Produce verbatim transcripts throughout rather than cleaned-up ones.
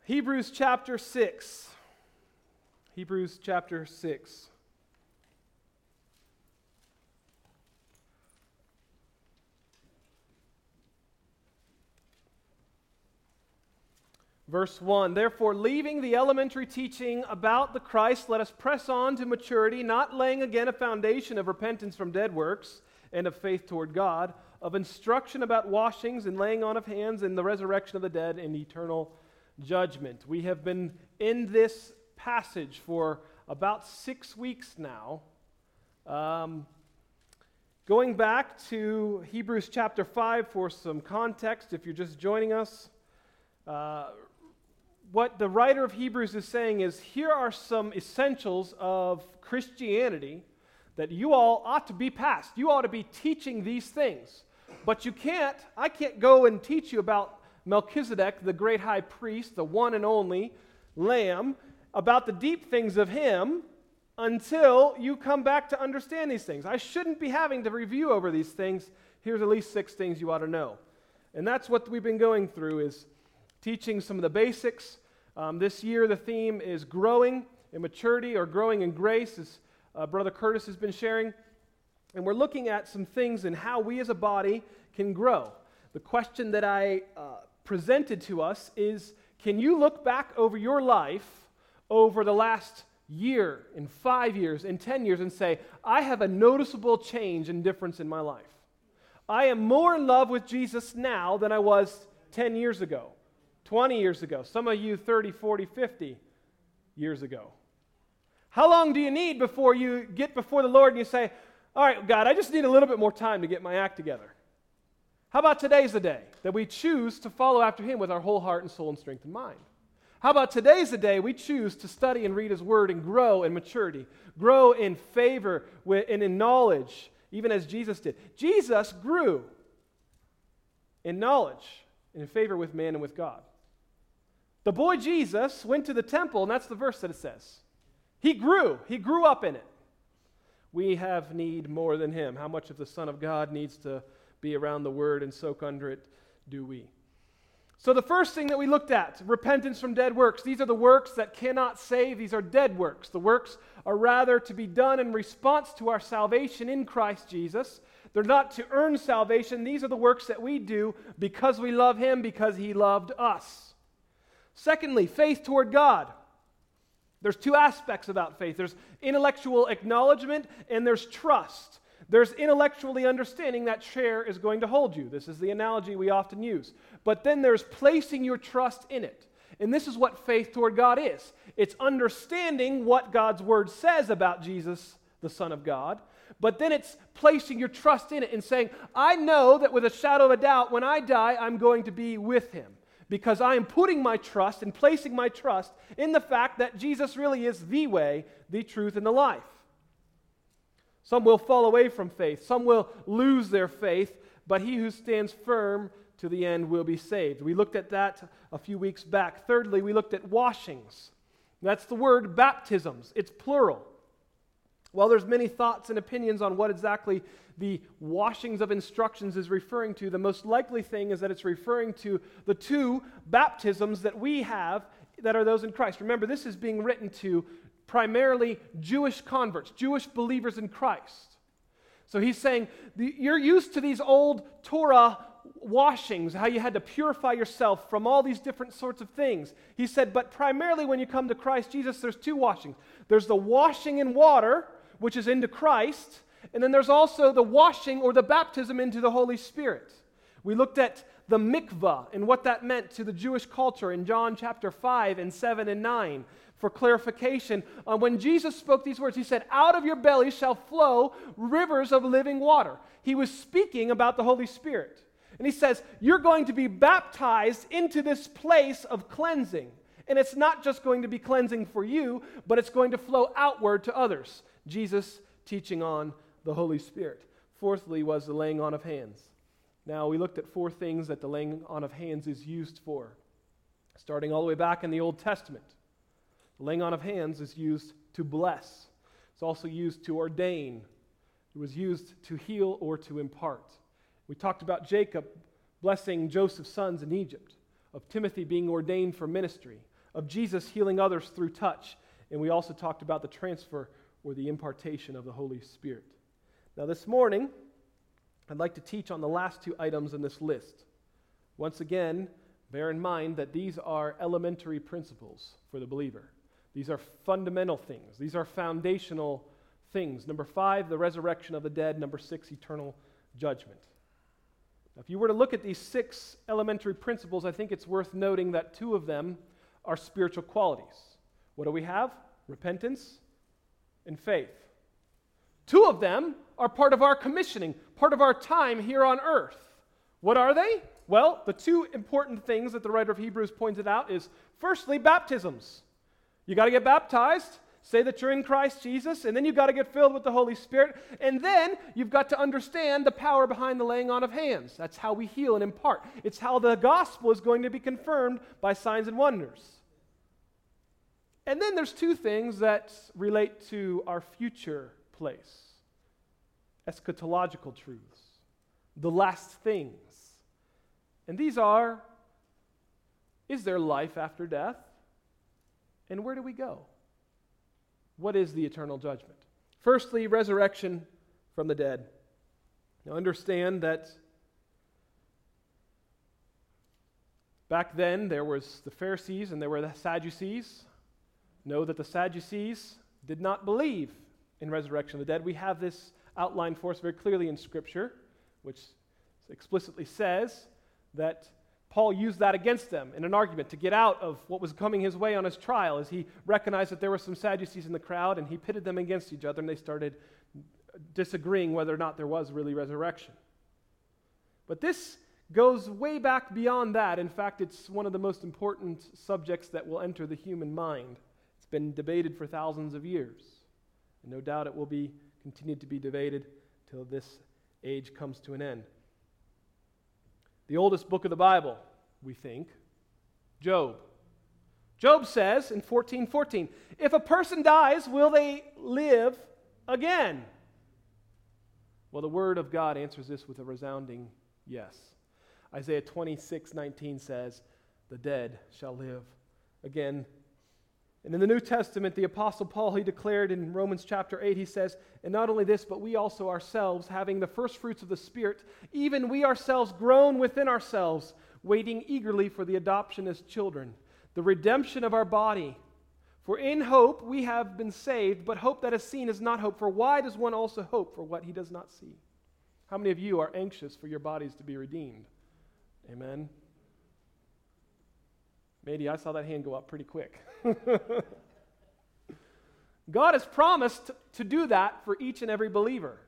Hebrews chapter six. Hebrews chapter six. Verse one, therefore, leaving the elementary teaching about the Christ, let us press on to maturity, not laying again a foundation of repentance from dead works and of faith toward God, of instruction about washings and laying on of hands and the resurrection of the dead and eternal judgment. We have been in this passage for about six weeks now. Um, going back to Hebrews chapter five for some context, if you're just joining us, uh, what the writer of Hebrews is saying is, here are some essentials of Christianity that you all ought to be past. You ought to be teaching these things. But you can't, I can't go and teach you about Melchizedek, the great high priest, the one and only Lamb, about the deep things of him until you come back to understand these things. I shouldn't be having to review over these things. Here's at least six things you ought to know. And that's what we've been going through, is teaching some of the basics. Um, this year the theme is growing in maturity or growing in grace, as uh, Brother Curtis has been sharing. And we're looking at some things in how we as a body can grow. The question that I uh, presented to us is, can you look back over your life over the last year, in five years, in ten years, and say, I have a noticeable change and difference in my life. I am more in love with Jesus now than I was ten years ago. twenty years ago, some of you thirty, forty, fifty years ago. How long do you need before you get before the Lord and you say, all right, God, I just need a little bit more time to get my act together? How about today's the day that we choose to follow after Him with our whole heart and soul and strength and mind? How about today's the day we choose to study and read His Word and grow in maturity, grow in favor with, and in knowledge, even as Jesus did. Jesus grew in knowledge and in favor with man and with God. The boy Jesus went to the temple, and that's the verse that it says. He grew. He grew up in it. We have need more than Him. How much of the Son of God needs to be around the Word and soak under it do we? So the first thing that we looked at, repentance from dead works. These are the works that cannot save. These are dead works. The works are rather to be done in response to our salvation in Christ Jesus. They're not to earn salvation. These are the works that we do because we love Him, because He loved us. Secondly, faith toward God. There's two aspects about faith. There's intellectual acknowledgement and there's trust. There's intellectually understanding that chair is going to hold you. This is the analogy we often use. But then there's placing your trust in it. And this is what faith toward God is. It's understanding what God's Word says about Jesus, the Son of God. But then it's placing your trust in it and saying, I know that with a shadow of a doubt, when I die, I'm going to be with Him. Because I am putting my trust and placing my trust in the fact that Jesus really is the way, the truth, and the life. Some will fall away from faith. Some will lose their faith, but he who stands firm to the end will be saved. We looked at that a few weeks back. Thirdly, we looked at washings. That's the word baptisms. It's plural. Well, there's many thoughts and opinions on what exactly the washings of instructions is referring to. The most likely thing is that it's referring to the two baptisms that we have that are those in Christ. Remember, this is being written to primarily Jewish converts, Jewish believers in Christ. So he's saying, you're used to these old Torah washings, how you had to purify yourself from all these different sorts of things. He said, but primarily when you come to Christ Jesus, there's two washings. There's the washing in water, which is into Christ, and then there's also the washing or the baptism into the Holy Spirit. We looked at the mikvah and what that meant to the Jewish culture in John chapter five and seven and nine. For clarification, uh, when Jesus spoke these words, He said, out of your belly shall flow rivers of living water. He was speaking about the Holy Spirit. And He says, you're going to be baptized into this place of cleansing. And it's not just going to be cleansing for you, but it's going to flow outward to others. Jesus teaching on the Holy Spirit. Fourthly was the laying on of hands. Now, we looked at four things that the laying on of hands is used for. Starting all the way back in the Old Testament. The laying on of hands is used to bless. It's also used to ordain. It was used to heal or to impart. We talked about Jacob blessing Joseph's sons in Egypt, of Timothy being ordained for ministry, of Jesus healing others through touch. And we also talked about the transfer or the impartation of the Holy Spirit. Now this morning, I'd like to teach on the last two items in this list. Once again, bear in mind that these are elementary principles for the believer. These are fundamental things. These are foundational things. Number five, the resurrection of the dead. Number six, eternal judgment. Now, if you were to look at these six elementary principles, I think it's worth noting that two of them are spiritual qualities. What do we have? Repentance and faith. Two of them are part of our commissioning, part of our time here on earth. What are they? Well, the two important things that the writer of Hebrews pointed out is, firstly, baptisms. You got to get baptized, say that you're in Christ Jesus, and then you've got to get filled with the Holy Spirit, and then you've got to understand the power behind the laying on of hands. That's how we heal and impart. It's how the gospel is going to be confirmed by signs and wonders. And then there's two things that relate to our future place. Eschatological truths. The last things. And these are, is there life after death? And where do we go? What is the eternal judgment? Firstly, resurrection from the dead. Now understand that back then there was the Pharisees and there were the Sadducees. Know that the Sadducees did not believe in resurrection of the dead. We have this outlined for us very clearly in Scripture, which explicitly says that Paul used that against them in an argument to get out of what was coming his way on his trial, as he recognized that there were some Sadducees in the crowd, and he pitted them against each other, and they started disagreeing whether or not there was really resurrection. But this goes way back beyond that. In fact, it's one of the most important subjects that will enter the human mind. It's been debated for thousands of years, and no doubt it will be continued to be debated till this age comes to an end. The oldest book of the Bible, we think, Job. Job says in fourteen fourteen, if a person dies, will they live again? Well, the Word of God answers this with a resounding yes. Isaiah twenty-six nineteen says, the dead shall live again. And in the New Testament, the Apostle Paul, he declared in Romans chapter eight, he says, and not only this, but we also ourselves, having the first fruits of the Spirit, even we ourselves groan within ourselves, waiting eagerly for the adoption as children, the redemption of our body. For in hope we have been saved, but hope that is seen is not hope. For why does one also hope for what he does not see? How many of you are anxious for your bodies to be redeemed? Amen. Maybe I saw that hand go up pretty quick. God has promised to do that for each and every believer.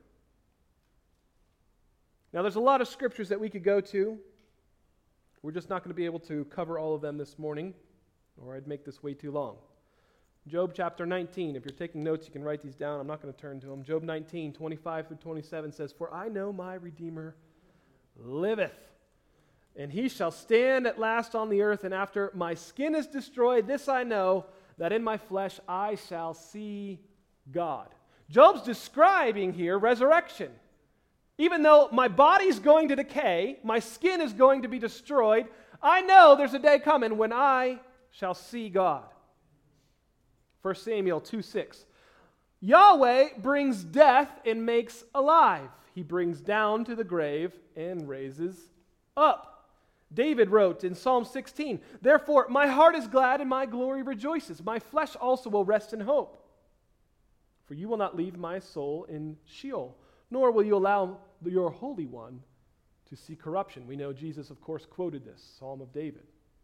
Now, there's a lot of scriptures that we could go to. We're just not going to be able to cover all of them this morning, or I'd make this way too long. Job chapter nineteen. If you're taking notes, you can write these down. I'm not going to turn to them. Job nineteen, twenty-five through twenty-seven says, for I know my Redeemer liveth, and he shall stand at last on the earth, and after my skin is destroyed, this I know, that in my flesh I shall see God. Job's describing here resurrection. Even though my body's going to decay, my skin is going to be destroyed, I know there's a day coming when I shall see God. First Samuel two six. Yahweh brings death and makes alive. He brings down to the grave and raises up. David wrote in Psalm sixteen, therefore my heart is glad and my glory rejoices. My flesh also will rest in hope. For you will not leave my soul in Sheol, nor will you allow your Holy One to see corruption. We know Jesus, of course, quoted this, Psalm of David.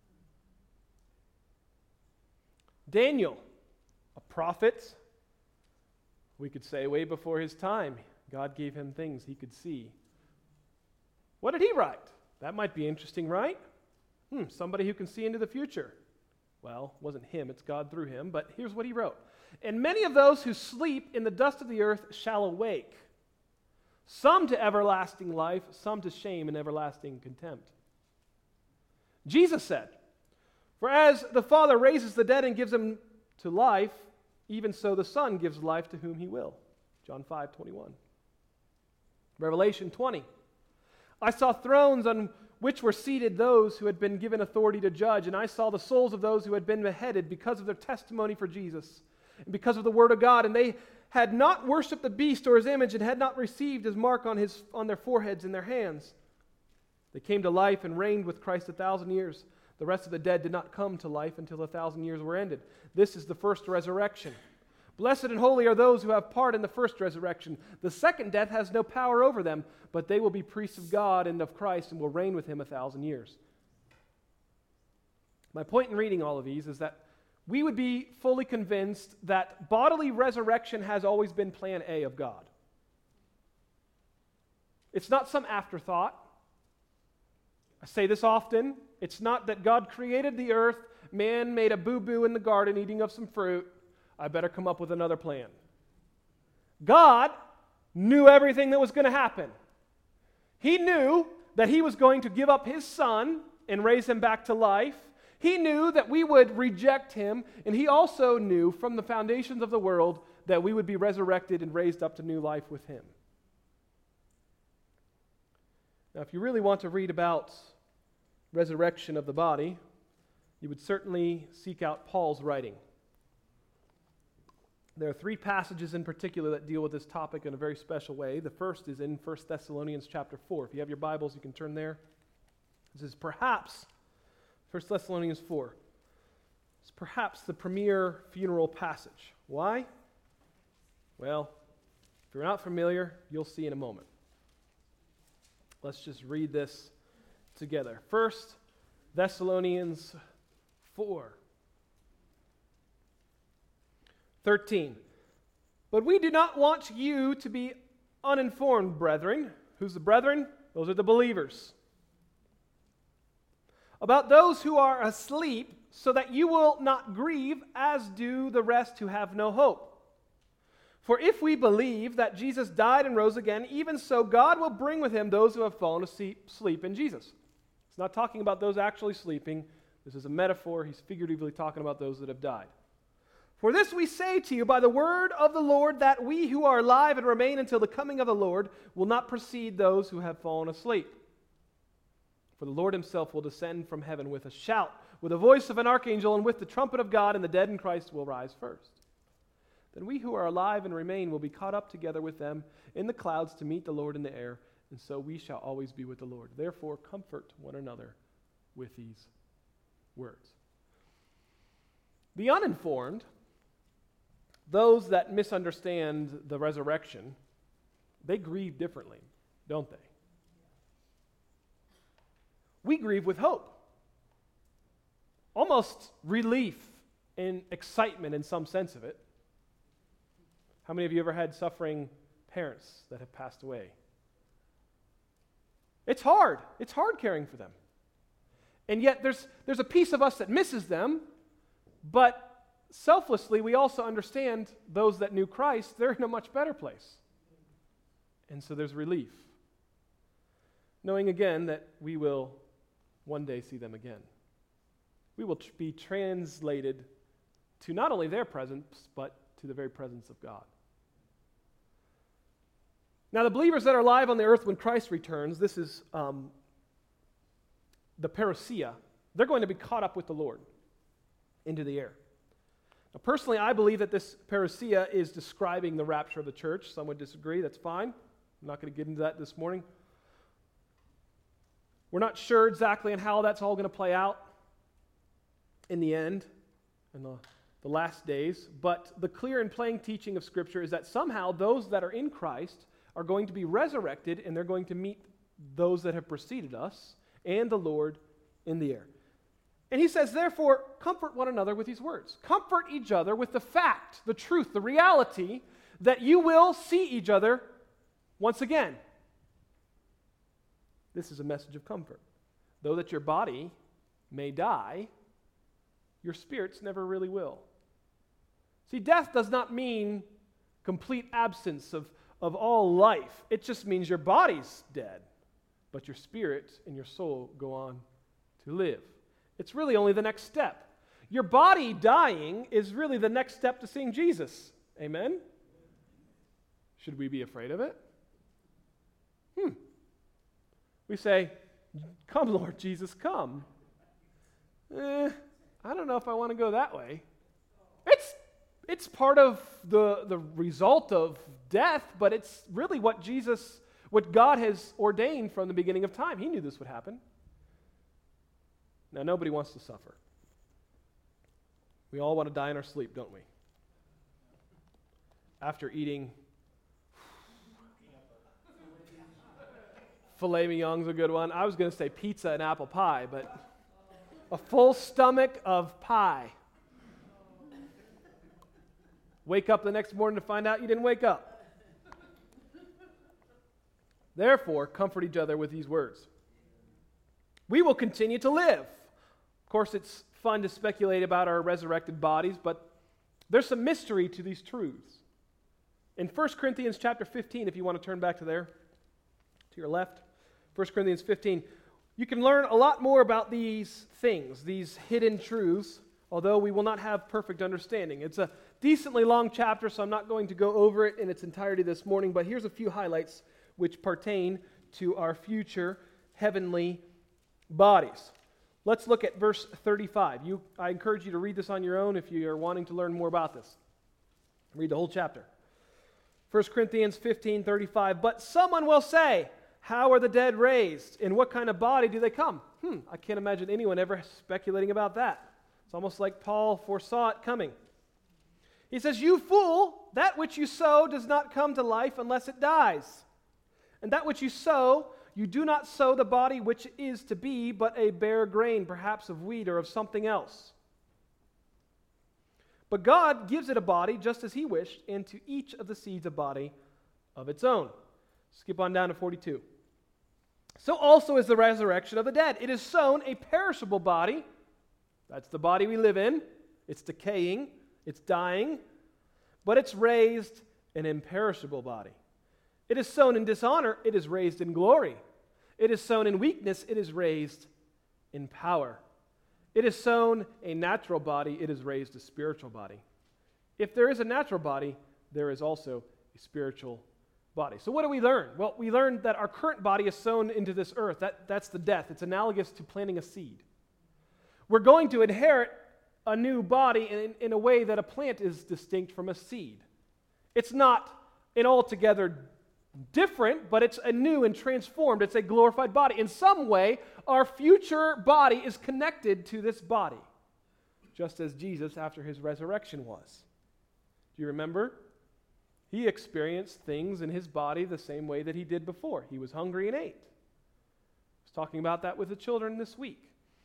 Daniel, a prophet, we could say way before his time. God gave him things he could see. What did he write? That might be interesting, right? Hmm, somebody who can see into the future. Well, it wasn't him, it's God through him, but here's what he wrote. And many of those who sleep in the dust of the earth shall awake, some to everlasting life, some to shame and everlasting contempt. Jesus said, for as the Father raises the dead and gives them to life, even so the Son gives life to whom he will. John five twenty-one. Revelation twenty. I saw thrones on which were seated those who had been given authority to judge, and I saw the souls of those who had been beheaded because of their testimony for Jesus, and because of the word of God, and they had not worshipped the beast or his image, and had not received his mark on his on their foreheads and their hands. They came to life and reigned with Christ a thousand years. The rest of the dead did not come to life until the thousand years were ended. This is the first resurrection. Blessed and holy are those who have part in the first resurrection. The second death has no power over them, but they will be priests of God and of Christ and will reign with him a thousand years. My point in reading all of these is that we would be fully convinced that bodily resurrection has always been plan A of God. It's not some afterthought. I say this often. It's not that God created the earth, man made a boo-boo in the garden eating of some fruit, I better come up with another plan. God knew everything that was going to happen. He knew that he was going to give up his son and raise him back to life. He knew that we would reject him, and he also knew from the foundations of the world that we would be resurrected and raised up to new life with him. Now, if you really want to read about resurrection of the body, you would certainly seek out Paul's writing. There are three passages in particular that deal with this topic in a very special way. The first is in First Thessalonians chapter four. If you have your Bibles, you can turn there. This is perhaps, First Thessalonians four, it's perhaps the premier funeral passage. Why? Well, if you're not familiar, you'll see in a moment. Let's just read this together. First Thessalonians four. thirteen. But we do not want you to be uninformed, brethren. Who's the brethren? Those are the believers. About those who are asleep, so that you will not grieve, as do the rest who have no hope. For if we believe that Jesus died and rose again, even so God will bring with him those who have fallen asleep in Jesus. It's not talking about those actually sleeping. This is a metaphor. He's figuratively talking about those that have died. For this we say to you by the word of the Lord, that we who are alive and remain until the coming of the Lord will not precede those who have fallen asleep. For the Lord himself will descend from heaven with a shout, with the voice of an archangel, and with the trumpet of God, and the dead in Christ will rise first. Then we who are alive and remain will be caught up together with them in the clouds to meet the Lord in the air, and so we shall always be with the Lord. Therefore comfort one another with these words. The uninformed, those that misunderstand the resurrection, they grieve differently, don't they? We grieve with hope. Almost relief and excitement in some sense of it. How many of you ever had suffering parents that have passed away? It's hard. It's hard caring for them. And yet there's, there's a piece of us that misses them, but selflessly, we also understand those that knew Christ, they're in a much better place. And so there's relief. Knowing again that we will one day see them again. We will tr- be translated to not only their presence, but to the very presence of God. Now, the believers that are alive on the earth when Christ returns, this is um, the parousia, they're going to be caught up with the Lord into the air. Now, personally, I believe that this parousia is describing the rapture of the church. Some would disagree. That's fine. I'm not going to get into that this morning. We're not sure exactly on how that's all going to play out in the end, in the, the last days. But the clear and plain teaching of Scripture is that somehow those that are in Christ are going to be resurrected, and they're going to meet those that have preceded us and the Lord in the air. And he says, therefore, comfort one another with these words. Comfort each other with the fact, the truth, the reality that you will see each other once again. This is a message of comfort. Though that your body may die, your spirits never really will. See, death does not mean complete absence of, of all life. It just means your body's dead, but your spirit and your soul go on to live. It's really only the next step. Your body dying is really the next step to seeing Jesus. Amen? Should we be afraid of it? Hmm. We say, Come, Lord Jesus, come. Eh, I don't know if I want to go that way. It's it's part of the, the result of death, but it's really what Jesus, what God has ordained from the beginning of time. He knew this would happen. Now, nobody wants to suffer. We all want to die in our sleep, don't we? After eating filet mignon's a good one. I was going to say pizza and apple pie, but a full stomach of pie. Wake up the next morning to find out you didn't wake up. Therefore, comfort each other with these words. We will continue to live. Of course, it's fun to speculate about our resurrected bodies, but there's some mystery to these truths. In First Corinthians chapter fifteen, if you want to turn back to there, to your left, First Corinthians fifteen, you can learn a lot more about these things, these hidden truths, although we will not have perfect understanding. It's a decently long chapter, so I'm not going to go over it in its entirety this morning, but here's a few highlights which pertain to our future heavenly bodies. Let's look at verse thirty-five. You, I encourage you to read this on your own if you are wanting to learn more about this. Read the whole chapter. First Corinthians fifteen thirty-five. But someone will say, how are the dead raised? In what kind of body do they come? Hmm, I can't imagine anyone ever speculating about that. It's almost like Paul foresaw it coming. He says, you fool, that which you sow does not come to life unless it dies. And that which you sow, you do not sow the body which is to be, but a bare grain, perhaps of wheat or of something else. But God gives it a body just as he wished, and to each of the seeds a body of its own. Skip on down to forty-two. So also is the resurrection of the dead. It is sown a perishable body. That's the body we live in. It's decaying. It's dying. But it's raised an imperishable body. It is sown in dishonor. It is raised in glory. It is sown in weakness. It is raised in power. It is sown a natural body. It is raised a spiritual body. If there is a natural body, there is also a spiritual body. So what do we learn? Well, we learned that our current body is sown into this earth. That, that's the death. It's analogous to planting a seed. We're going to inherit a new body in, in a way that a plant is distinct from a seed. It's not an altogether different, but it's a new and transformed. It's a glorified body. In some way, our future body is connected to this body, just as Jesus, after his resurrection, was. Do you remember? He experienced things in his body the same way that he did before. He was hungry and ate. I was talking about that with the children this week.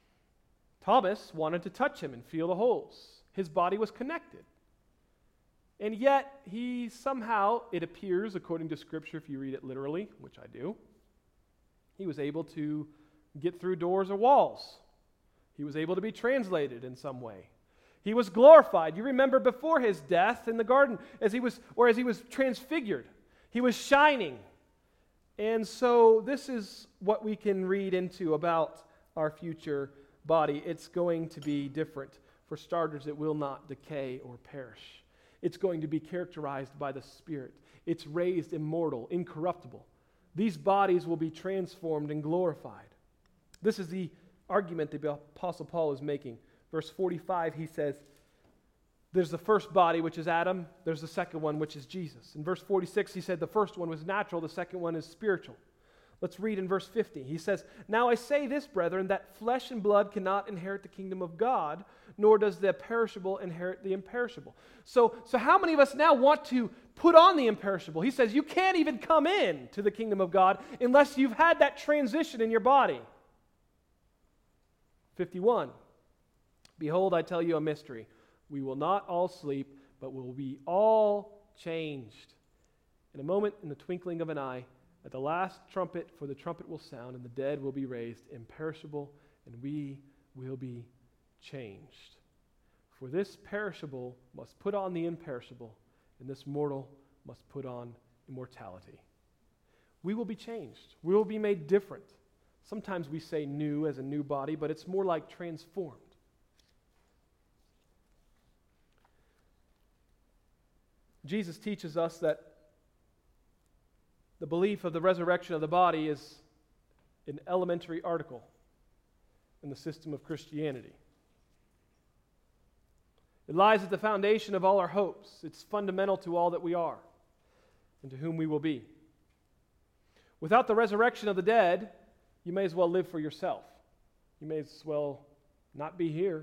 Thomas wanted to touch him and feel the holes. His body was connected. And yet, he somehow, it appears, according to Scripture, if you read it literally, which I do, he was able to get through doors or walls. He was able to be translated in some way. He was glorified. You remember before his death in the garden, as he was, or as he was transfigured, he was shining. And so this is what we can read into about our future body. It's going to be different. For starters, it will not decay or perish. It's going to be characterized by the Spirit. It's raised immortal, incorruptible. These bodies will be transformed and glorified. This is the argument the Apostle Paul is making. Verse forty-five, he says, there's the first body, which is Adam. There's the second one, which is Jesus. In verse forty-six, he said the first one was natural, the second one is spiritual. Let's read in verse fifty. He says, now I say this, brethren, that flesh and blood cannot inherit the kingdom of God, nor does the perishable inherit the imperishable. So, so how many of us now want to put on the imperishable? He says you can't even come in to the kingdom of God unless you've had that transition in your body. fifty-one. Behold, I tell you a mystery. We will not all sleep, but will be all changed. In a moment, in the twinkling of an eye, at the last trumpet, for the trumpet will sound, and the dead will be raised imperishable, and we will be changed. For this perishable must put on the imperishable, and this mortal must put on immortality. We will be changed. We will be made different. Sometimes we say new as a new body, but it's more like transformed. Jesus teaches us that the belief of the resurrection of the body is an elementary article in the system of Christianity. It lies at the foundation of all our hopes. It's fundamental to all that we are and to whom we will be. Without the resurrection of the dead, you may as well live for yourself. You may as well not be here.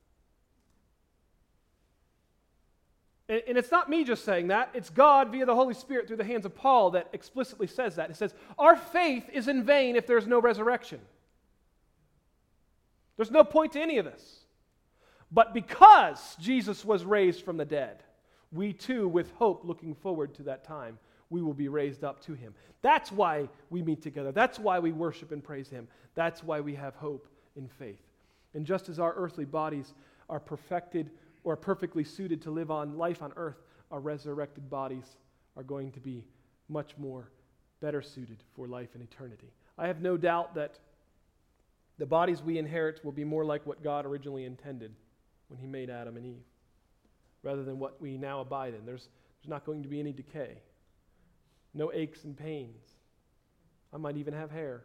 And, and it's not me just saying that. It's God via the Holy Spirit through the hands of Paul that explicitly says that. It says, our faith is in vain if there's no resurrection. There's no point to any of this. But because Jesus was raised from the dead, we too, with hope looking forward to that time, we will be raised up to him. That's why we meet together. That's why we worship and praise him. That's why we have hope in faith. And just as our earthly bodies are perfected or perfectly suited to live on life on earth, our resurrected bodies are going to be much more better suited for life in eternity. I have no doubt that the bodies we inherit will be more like what God originally intended when he made Adam and Eve, rather than what we now abide in. There's, there's not going to be any decay, no aches and pains. I might even have hair.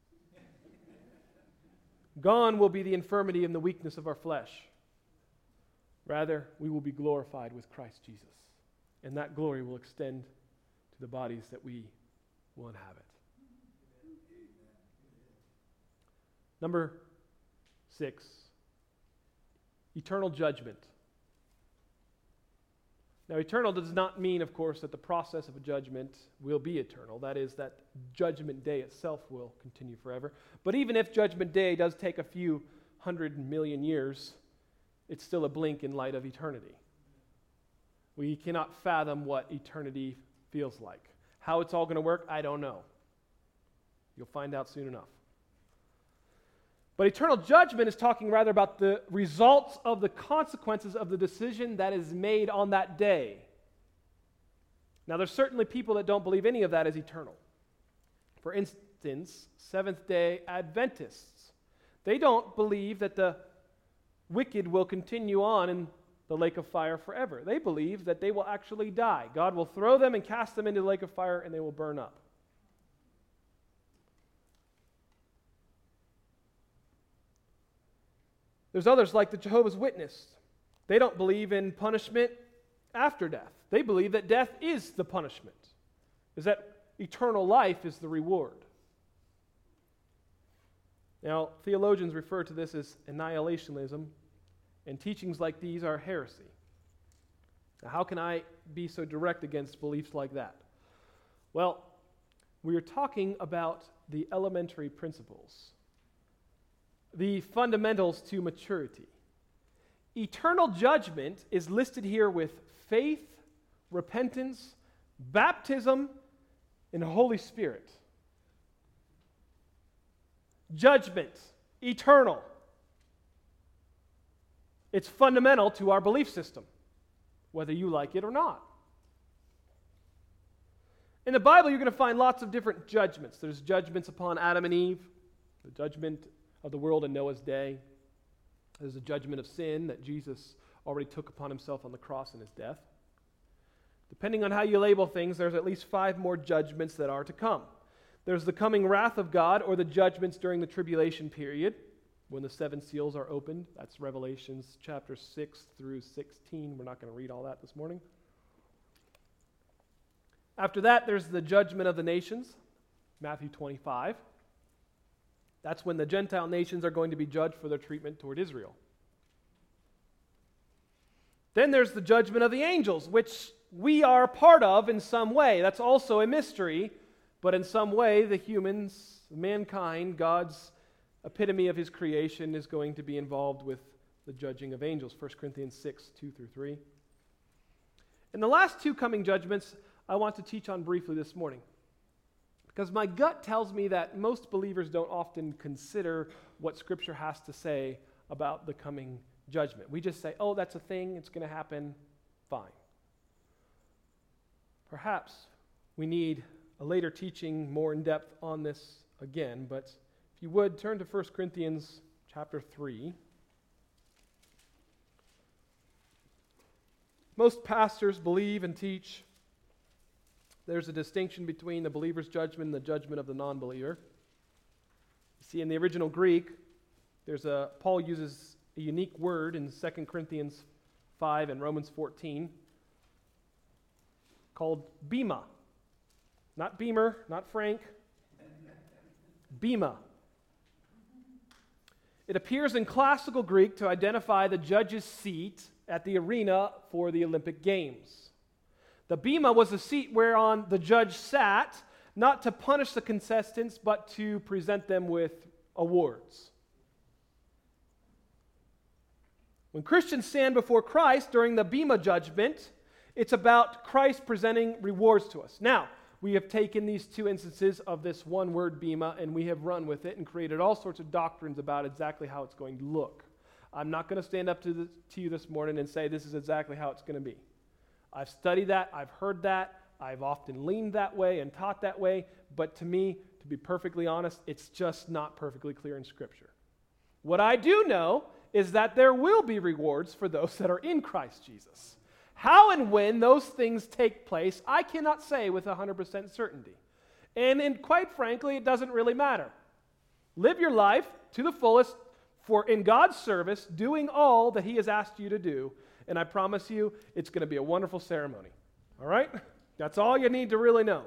Gone will be the infirmity and the weakness of our flesh. Rather, we will be glorified with Christ Jesus, and that glory will extend to the bodies that we will inhabit. Number six, eternal judgment. Now, eternal does not mean, of course, that the process of a judgment will be eternal. That is, that judgment day itself will continue forever. But even if judgment day does take a few hundred million years, it's still a blink in light of eternity. We cannot fathom what eternity feels like. How it's all going to work, I don't know. You'll find out soon enough. But eternal judgment is talking rather about the results of the consequences of the decision that is made on that day. Now, there's certainly people that don't believe any of that is eternal. For instance, Seventh-day Adventists. They don't believe that the wicked will continue on in the lake of fire forever. They believe that they will actually die. God will throw them and cast them into the lake of fire, and they will burn up. There's others like the Jehovah's Witness. They don't believe in punishment after death. They believe that death is the punishment, is that eternal life is the reward. Now, theologians refer to this as annihilationism, and teachings like these are heresy. Now, how can I be so direct against beliefs like that? Well, we are talking about the elementary principles, the fundamentals to maturity. Eternal judgment is listed here with faith, repentance, baptism, and the Holy Spirit. Judgment, eternal. It's fundamental to our belief system, whether you like it or not. In the Bible, you're going to find lots of different judgments. There's judgments upon Adam and Eve, the judgment of the world in Noah's day. There's a judgment of sin that Jesus already took upon himself on the cross in his death. Depending on how you label things, there's at least five more judgments that are to come. There's the coming wrath of God, or the judgments during the tribulation period, when the seven seals are opened. That's Revelations chapter six through sixteen. We're not going to read all that this morning. After that, there's the judgment of the nations, Matthew twenty-five. That's when the Gentile nations are going to be judged for their treatment toward Israel. Then there's the judgment of the angels, which we are part of in some way. That's also a mystery, but in some way, the humans, mankind, God's epitome of his creation, is going to be involved with the judging of angels, First Corinthians six, two through three. And the last two coming judgments I want to teach on briefly this morning, because my gut tells me that most believers don't often consider what Scripture has to say about the coming judgment. We just say, oh, that's a thing, it's going to happen, fine. Perhaps we need a later teaching more in depth on this again, but if you would, turn to First Corinthians chapter three. Most pastors believe and teach there's a distinction between the believer's judgment and the judgment of the non-believer. See, in the original Greek, there's a Paul uses a unique word in Second Corinthians five and Romans fourteen called bema. Not Beamer, not Frank. Bema. It appears in classical Greek to identify the judge's seat at the arena for the Olympic Games. The bema was a seat whereon the judge sat, not to punish the contestants, but to present them with awards. When Christians stand before Christ during the bema judgment, it's about Christ presenting rewards to us. Now, we have taken these two instances of this one word bema and we have run with it and created all sorts of doctrines about exactly how it's going to look. I'm not going to stand up to, the, to you this morning and say this is exactly how it's going to be. I've studied that, I've heard that, I've often leaned that way and taught that way, but to me, to be perfectly honest, it's just not perfectly clear in Scripture. What I do know is that there will be rewards for those that are in Christ Jesus. How and when those things take place, I cannot say with one hundred percent certainty. And, and quite frankly, it doesn't really matter. Live your life to the fullest for in God's service, doing all that He has asked you to do, and I promise you, it's going to be a wonderful ceremony. All right? That's all you need to really know.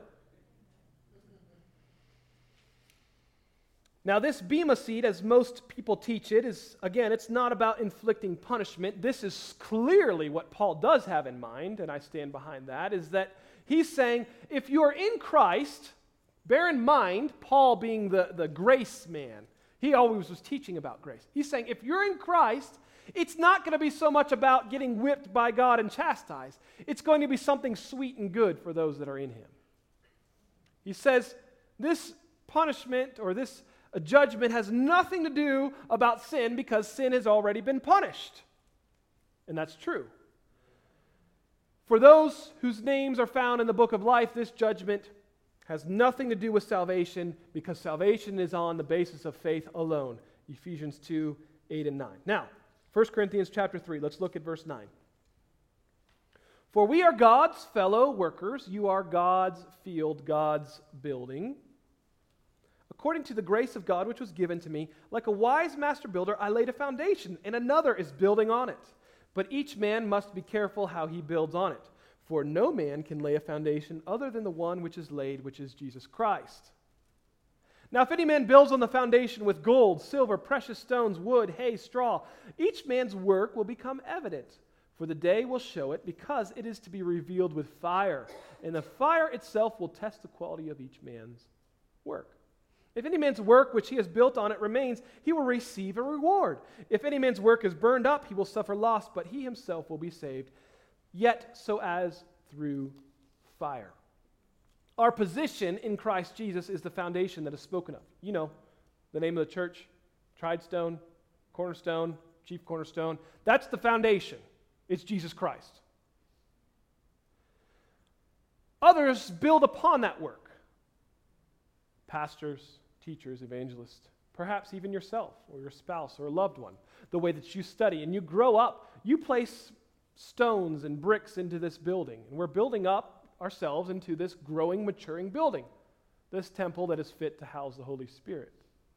Now, this bema seat, as most people teach it, is, again, it's not about inflicting punishment. This is clearly what Paul does have in mind, and I stand behind that, is that he's saying, if you are in Christ, bear in mind, Paul being the, the grace man, he always was teaching about grace. He's saying, if you're in Christ, it's not going to be so much about getting whipped by God and chastised. It's going to be something sweet and good for those that are in Him. He says, this punishment or this A judgment has nothing to do about sin because sin has already been punished. And that's true. For those whose names are found in the book of life, this judgment has nothing to do with salvation because salvation is on the basis of faith alone. Ephesians two, eight and nine. Now, First Corinthians chapter three, let's look at verse nine. For we are God's fellow workers, you are God's field, God's building. According to the grace of God which was given to me, like a wise master builder, I laid a foundation, and another is building on it. But each man must be careful how he builds on it. For no man can lay a foundation other than the one which is laid, which is Jesus Christ. Now if any man builds on the foundation with gold, silver, precious stones, wood, hay, straw, each man's work will become evident, for the day will show it, because it is to be revealed with fire, and the fire itself will test the quality of each man's work. If any man's work which he has built on it remains, he will receive a reward. If any man's work is burned up, he will suffer loss, but he himself will be saved, yet so as through fire. Our position in Christ Jesus is the foundation that is spoken of. You know, the name of the church, Tridestone, Cornerstone, Chief Cornerstone. That's the foundation. It's Jesus Christ. Others build upon that work. Pastors, teachers, evangelists, perhaps even yourself or your spouse or a loved one. The way that you study and you grow up, you place stones and bricks into this building. And we're building up ourselves into this growing, maturing building, this temple that is fit to house the Holy Spirit.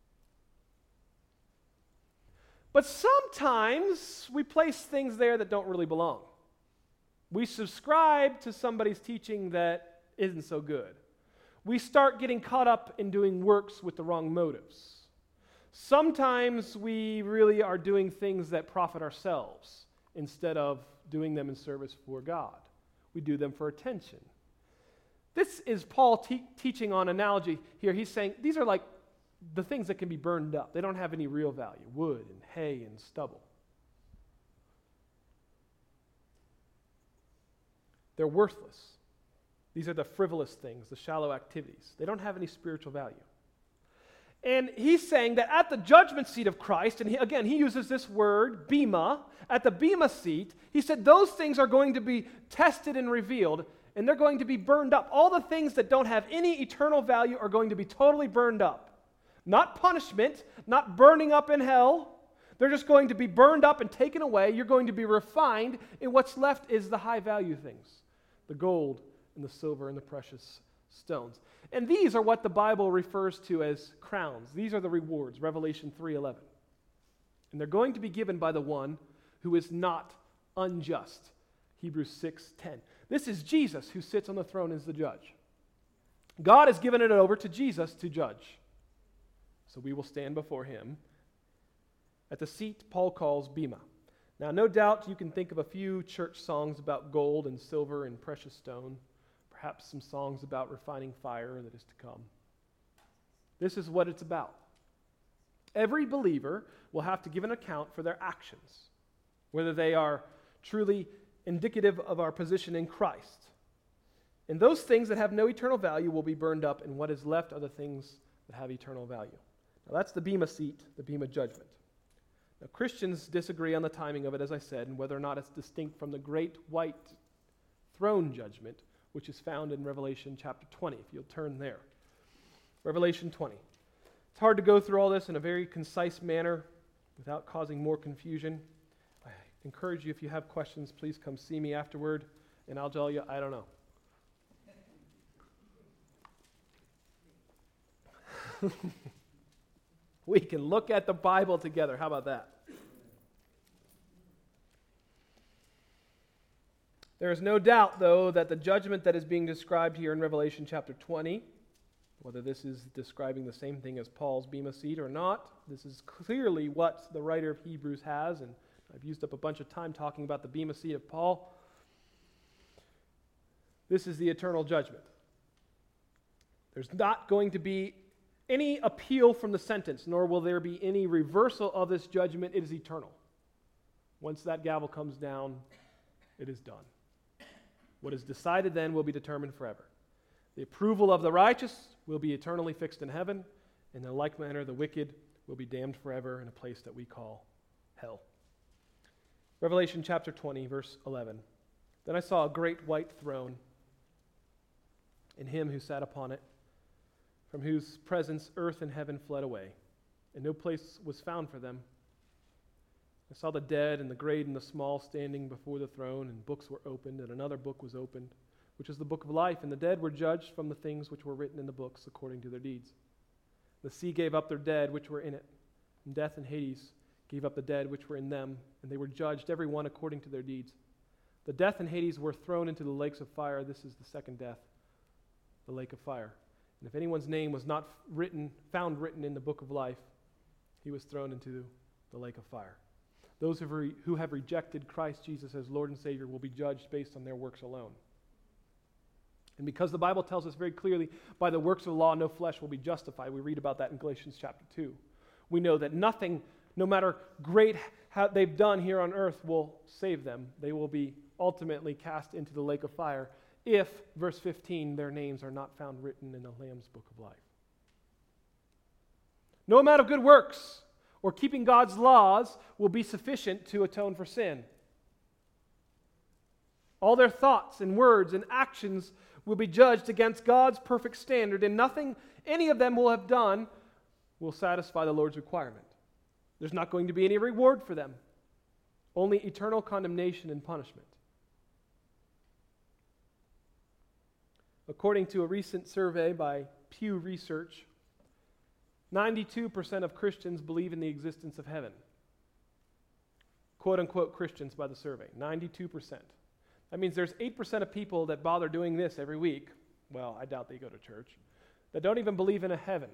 But sometimes we place things there that don't really belong. We subscribe to somebody's teaching that isn't so good. We start getting caught up in doing works with the wrong motives. Sometimes we really are doing things that profit ourselves instead of doing them in service for God. We do them for attention. This is Paul te- teaching on analogy here. He's saying these are like the things that can be burned up. They don't have any real value. Wood and hay and stubble. They're worthless. These are the frivolous things, the shallow activities. They don't have any spiritual value. And he's saying that at the judgment seat of Christ, and he, again, he uses this word, bema, at the bema seat, he said those things are going to be tested and revealed, and they're going to be burned up. All the things that don't have any eternal value are going to be totally burned up. Not punishment, not burning up in hell. They're just going to be burned up and taken away. You're going to be refined, and what's left is the high value things, the gold and the silver and the precious stones. And these are what the Bible refers to as crowns. These are the rewards, Revelation three eleven. And they're going to be given by the one who is not unjust, Hebrews six ten. This is Jesus who sits on the throne as the judge. God has given it over to Jesus to judge. So we will stand before him at the seat Paul calls Bema. Now, no doubt you can think of a few church songs about gold and silver and precious stone, perhaps some songs about refining fire that is to come. This is what it's about. Every believer will have to give an account for their actions, whether they are truly indicative of our position in Christ. And those things that have no eternal value will be burned up, and what is left are the things that have eternal value. Now that's the Bema seat, the Bema judgment. Now Christians disagree on the timing of it, as I said, and whether or not it's distinct from the great white throne judgment, which is found in Revelation chapter twenty, if you'll turn there. Revelation twenty. It's hard to go through all this in a very concise manner without causing more confusion. I encourage you, if you have questions, please come see me afterward, and I'll tell you, I don't know. We can look at the Bible together. How about that? There is no doubt, though, that the judgment that is being described here in Revelation chapter twenty, whether this is describing the same thing as Paul's Bema seat or not, this is clearly what the writer of Hebrews has, and I've used up a bunch of time talking about the Bema seat of Paul. This is the eternal judgment. There's not going to be any appeal from the sentence, nor will there be any reversal of this judgment. It is eternal. Once that gavel comes down, it is done. What is decided then will be determined forever. The approval of the righteous will be eternally fixed in heaven, and in like manner the wicked will be damned forever in a place that we call hell. Revelation chapter twenty, verse eleven. Then I saw a great white throne, and him who sat upon it, from whose presence earth and heaven fled away, and no place was found for them. I saw the dead and the great and the small standing before the throne, and books were opened, and another book was opened, which is the book of life, and the dead were judged from the things which were written in the books according to their deeds. The sea gave up their dead which were in it, and death and Hades gave up the dead which were in them, and they were judged every one according to their deeds. The death and Hades were thrown into the lakes of fire. This is the second death, the lake of fire. And if anyone's name was not written, found written in the book of life, he was thrown into the lake of fire. Those who have, re- who have rejected Christ Jesus as Lord and Savior will be judged based on their works alone. And because the Bible tells us very clearly, by the works of the law, no flesh will be justified. We read about that in Galatians chapter two. We know that nothing, no matter great how they've done here on earth, will save them. They will be ultimately cast into the lake of fire if, verse fifteen, their names are not found written in the Lamb's book of life. No amount of good works or keeping God's laws will be sufficient to atone for sin. All their thoughts and words and actions will be judged against God's perfect standard, and nothing any of them will have done will satisfy the Lord's requirement. There's not going to be any reward for them, only eternal condemnation and punishment. According to a recent survey by Pew Research, ninety-two percent of Christians believe in the existence of heaven. Quote-unquote Christians by the survey, ninety-two percent. That means there's eight percent of people that bother doing this every week. Well, I doubt they go to church. That don't even believe in a heaven.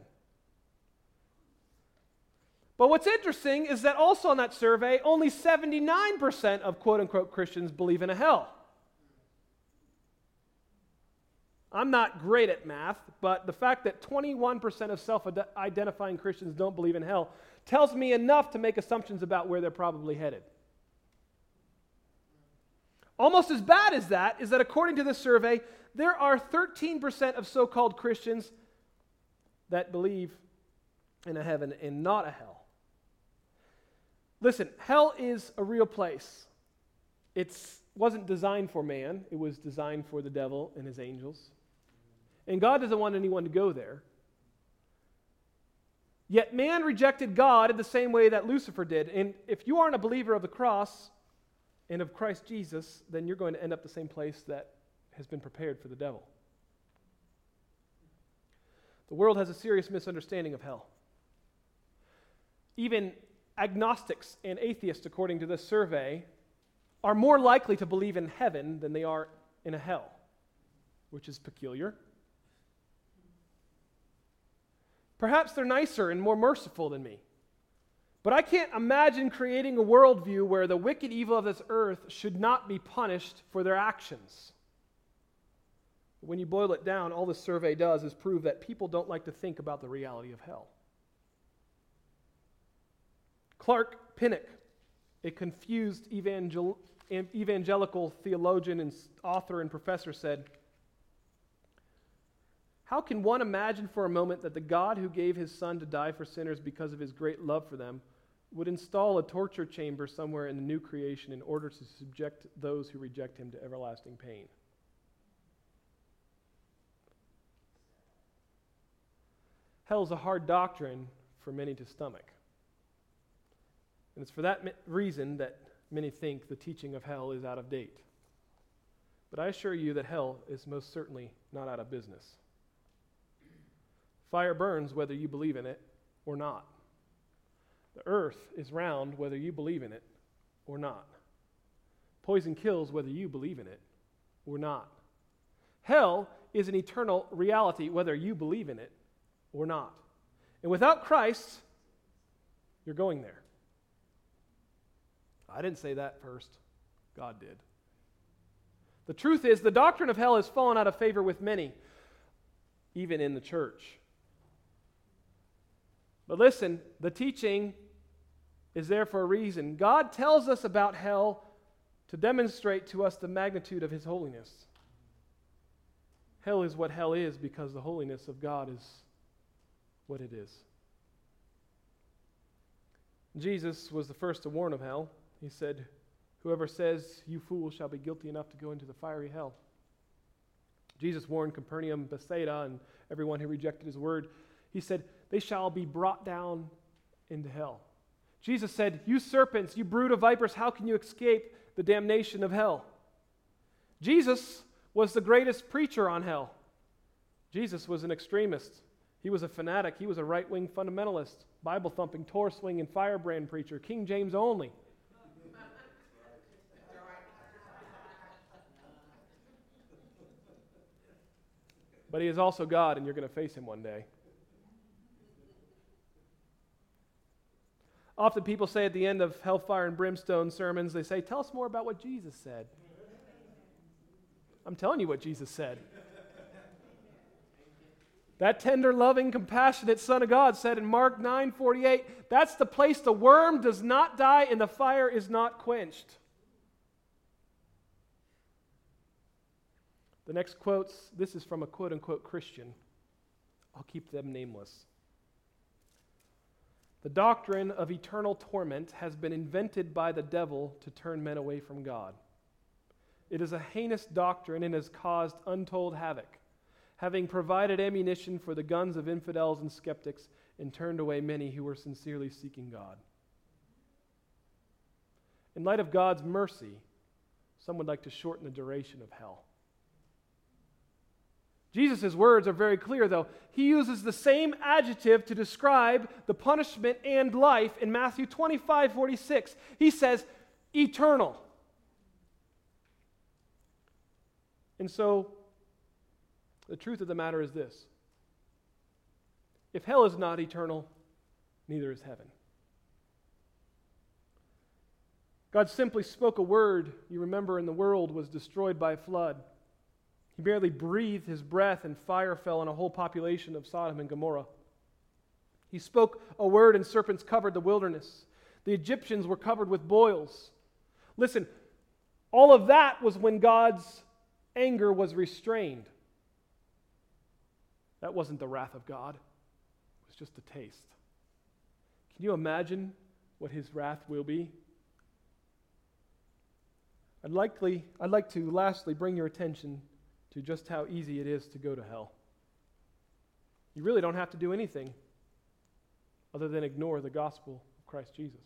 But what's interesting is that also on that survey, only seventy-nine percent of quote-unquote Christians believe in a hell. I'm not great at math, but the fact that twenty-one percent of self-identifying Christians don't believe in hell tells me enough to make assumptions about where they're probably headed. Almost as bad as that is that according to this survey, there are thirteen percent of so-called Christians that believe in a heaven and not a hell. Listen, hell is a real place. It wasn't designed for man. It was designed for the devil and his angels. And God doesn't want anyone to go there. Yet man rejected God in the same way that Lucifer did. And if you aren't a believer of the cross and of Christ Jesus, then you're going to end up the same place that has been prepared for the devil. The world has a serious misunderstanding of hell. Even agnostics and atheists, according to this survey, are more likely to believe in heaven than they are in a hell, which is peculiar. Perhaps they're nicer and more merciful than me. But I can't imagine creating a worldview where the wicked evil of this earth should not be punished for their actions. When you boil it down, all this survey does is prove that people don't like to think about the reality of hell. Clark Pinnock, a confused evangel- evangelical theologian and author and professor, said, "How can one imagine for a moment that the God who gave his Son to die for sinners because of his great love for them would install a torture chamber somewhere in the new creation in order to subject those who reject him to everlasting pain?" Hell is a hard doctrine for many to stomach. And it's for that reason that many think the teaching of hell is out of date. But I assure you that hell is most certainly not out of business. Fire burns whether you believe in it or not. The earth is round whether you believe in it or not. Poison kills whether you believe in it or not. Hell is an eternal reality whether you believe in it or not. And without Christ, you're going there. I didn't say that first. God did. The truth is, the doctrine of hell has fallen out of favor with many, even in the church. But listen, the teaching is there for a reason. God tells us about hell to demonstrate to us the magnitude of his holiness. Hell is what hell is because the holiness of God is what it is. Jesus was the first to warn of hell. He said, "Whoever says, 'You fool,' shall be guilty enough to go into the fiery hell." Jesus warned Capernaum, Bethsaida, and everyone who rejected his word. He said, "They shall be brought down into hell." Jesus said, "You serpents, you brood of vipers, how can you escape the damnation of hell?" Jesus was the greatest preacher on hell. Jesus was an extremist. He was a fanatic. He was a right-wing fundamentalist, Bible-thumping, Torah-swinging, firebrand preacher, King James only. But he is also God, and you're going to face him one day. Often people say at the end of hellfire and brimstone sermons, they say, "Tell us more about what Jesus said." I'm telling you what Jesus said. That tender, loving, compassionate Son of God said in Mark nine forty-eight, that's the place the worm does not die and the fire is not quenched. The next quotes, this is from a quote-unquote Christian. I'll keep them nameless. "The doctrine of eternal torment has been invented by the devil to turn men away from God. It is a heinous doctrine and has caused untold havoc, having provided ammunition for the guns of infidels and skeptics and turned away many who were sincerely seeking God. In light of God's mercy, some would like to shorten the duration of hell." Jesus' words are very clear, though. He uses the same adjective to describe the punishment and life in Matthew twenty-five forty-six. He says, eternal. And so, the truth of the matter is this. If hell is not eternal, neither is heaven. God simply spoke a word, you remember, and the world was destroyed by a flood. He barely breathed his breath and fire fell on a whole population of Sodom and Gomorrah. He spoke a word and serpents covered the wilderness. The Egyptians were covered with boils. Listen, all of that was when God's anger was restrained. That wasn't the wrath of God. It was just a taste. Can you imagine what his wrath will be? I'd, likely, I'd like to lastly bring your attention to just how easy it is to go to hell. You really don't have to do anything other than ignore the gospel of Christ Jesus.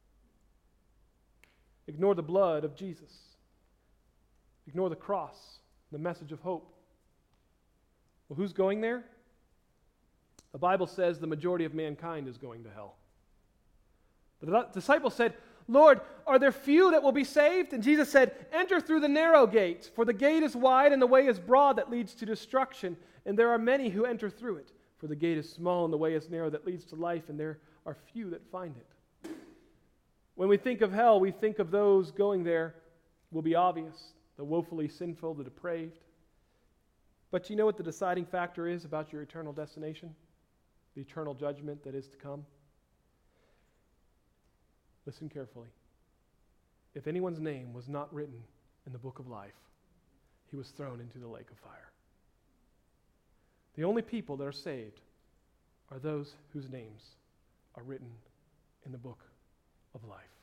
Ignore the blood of Jesus. Ignore the cross, the message of hope. Well, who's going there? The Bible says the majority of mankind is going to hell. The disciples said, Lord, are there few that will be saved? And Jesus said, enter through the narrow gate, for the gate is wide and the way is broad that leads to destruction, and there are many who enter through it. For the gate is small and the way is narrow that leads to life, and there are few that find it. When we think of hell, we think of those going there will be obvious, the woefully sinful, the depraved. But you know what the deciding factor is about your eternal destination? The eternal judgment that is to come? Listen carefully. If anyone's name was not written in the book of life, he was thrown into the lake of fire. The only people that are saved are those whose names are written in the book of life.